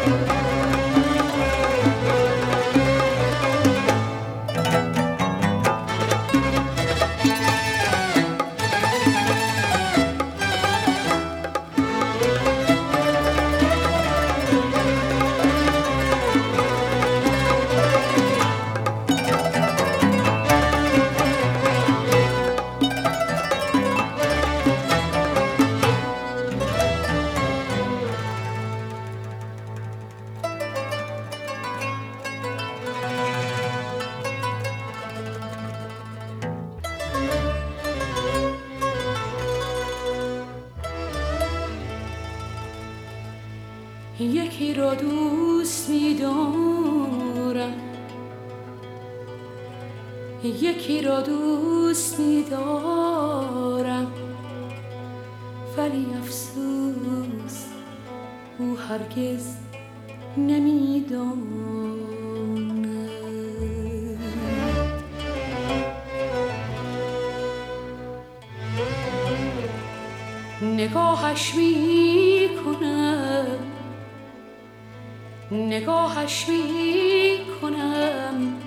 یکی را دوست می‌دارم، یکی را دوست می‌دارم، ولی افسوس او هرگز نمی‌داند. نگاهش می‌کنم، نگاهش می‌کنم،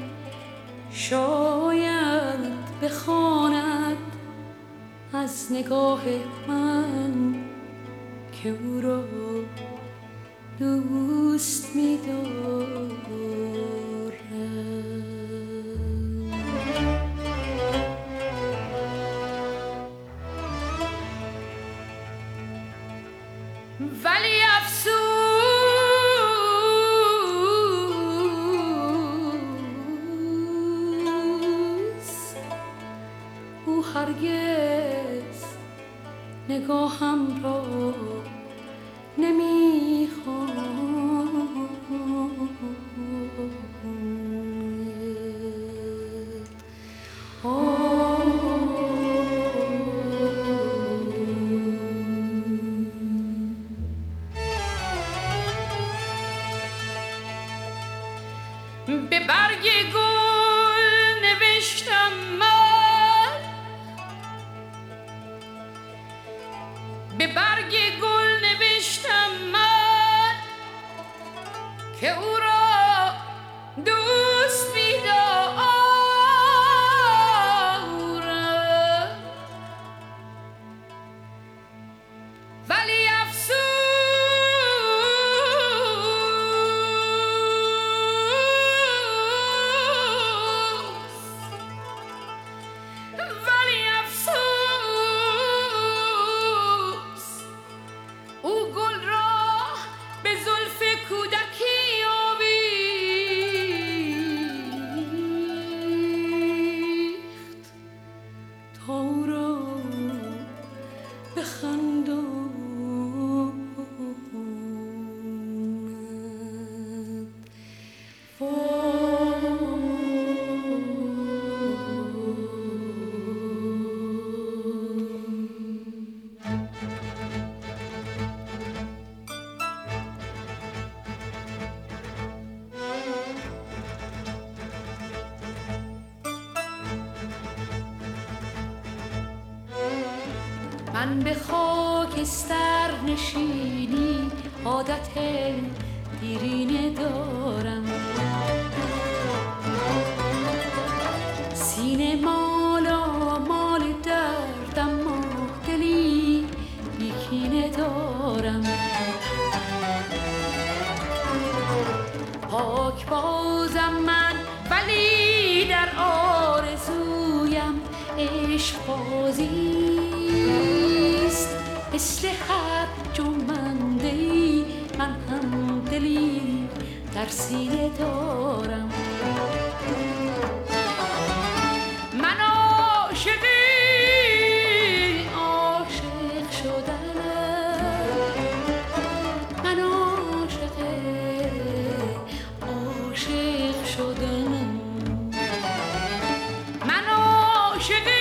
شاید بخواند از نگاه من که او را دوست می‌دارم. ولی افسوس او هرگز نگاهم را نمی‌خواند. به برگ گل نوشتم من، به برگ گل نوشتم من که او را دوست می‌دارم، ولی افسوس من به خاکستر نشینی عادت دیرینه دارم، سینه مالا مال دردم، ما دلی بیکینه دارم. پاک بازم من ولی در آرزویم عشق بازیست، مثل هر جنبنده‌ای من هم دلی در سینه دارم. من عاشقی عاشق شدنم، من عاشق عاشق شدنم، من عاشقی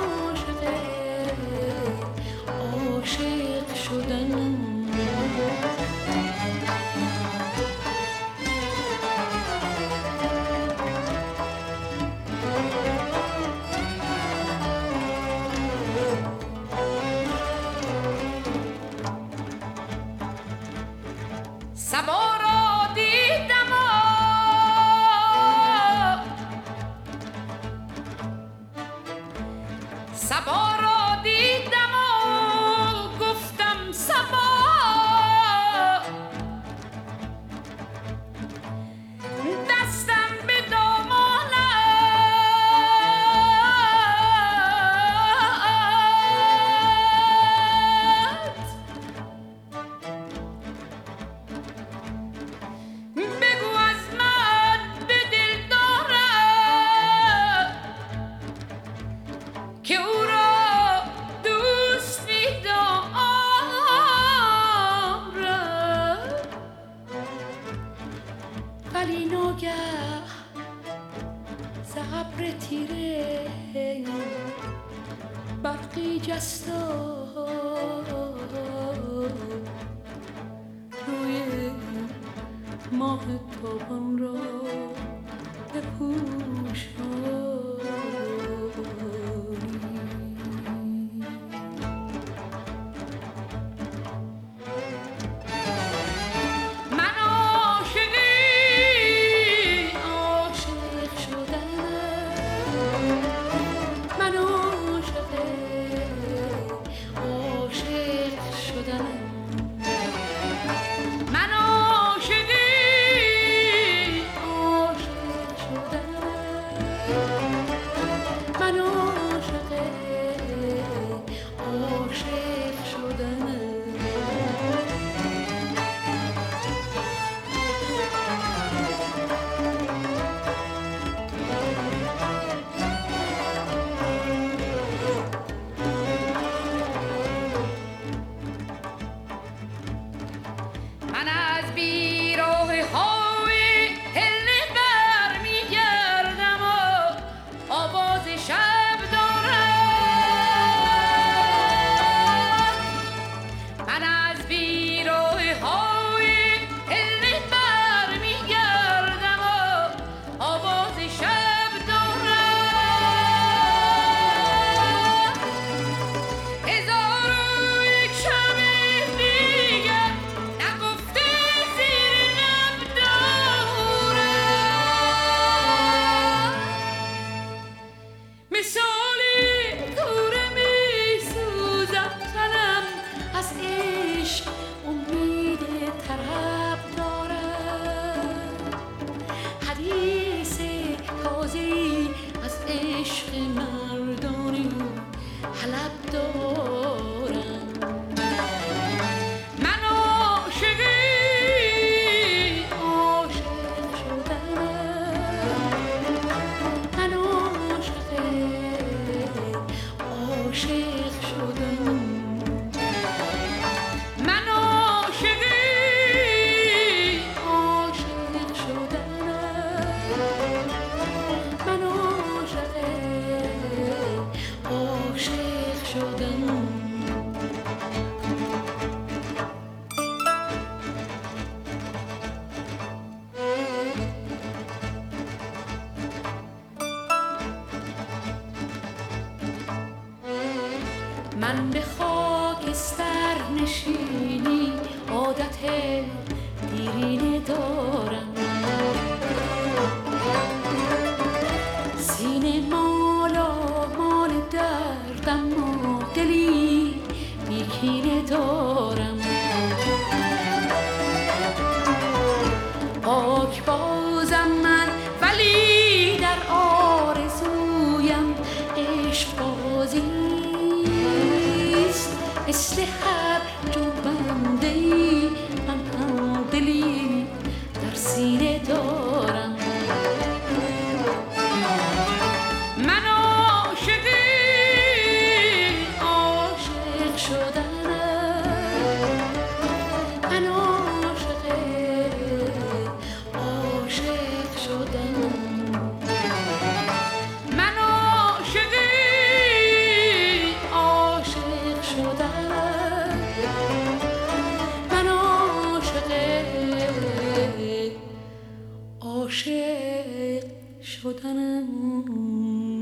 عاشق شدنم. دیدم و گفتم صبا دستم به دامانت بگو از من به دل دارم که او را دوست می‌دارم ولی ناگه ز ابر تیره برقی جست و روی ماه تابان را بپوشانی. من عاشق شدنم، من عاشق شدنم، من عاشق شدنم، من عاشق شدنم. من از بیراه های هله برمیگردم و آواز شب دارم. من از بیراه های هله برمیگردم و آواز شب دارم. هزار و یک شب دیگر نگفته زیر لب دارم. مثالی کوره می سوزد تنم از عشق امید طرب دارم. حدیث تازه‌ای از عشق مردانی حلب دارم. من عاشق شدنم، من عاشق شدنم، من عاشق شدنم، من عاشق شدنم. من به خاکستر نشینی عادت دیرینه دارم. سینه مالا مال دردم و دلی بیکینه دارم. پاک بازم من ولی در آرزویم عشق بازیست. مثل هر جنبنده‌ای من هم دلی در سینه دارم. من عاشق شدنم، من عاشق شدنم، من عاشق شدنم، من عاشق شدنم.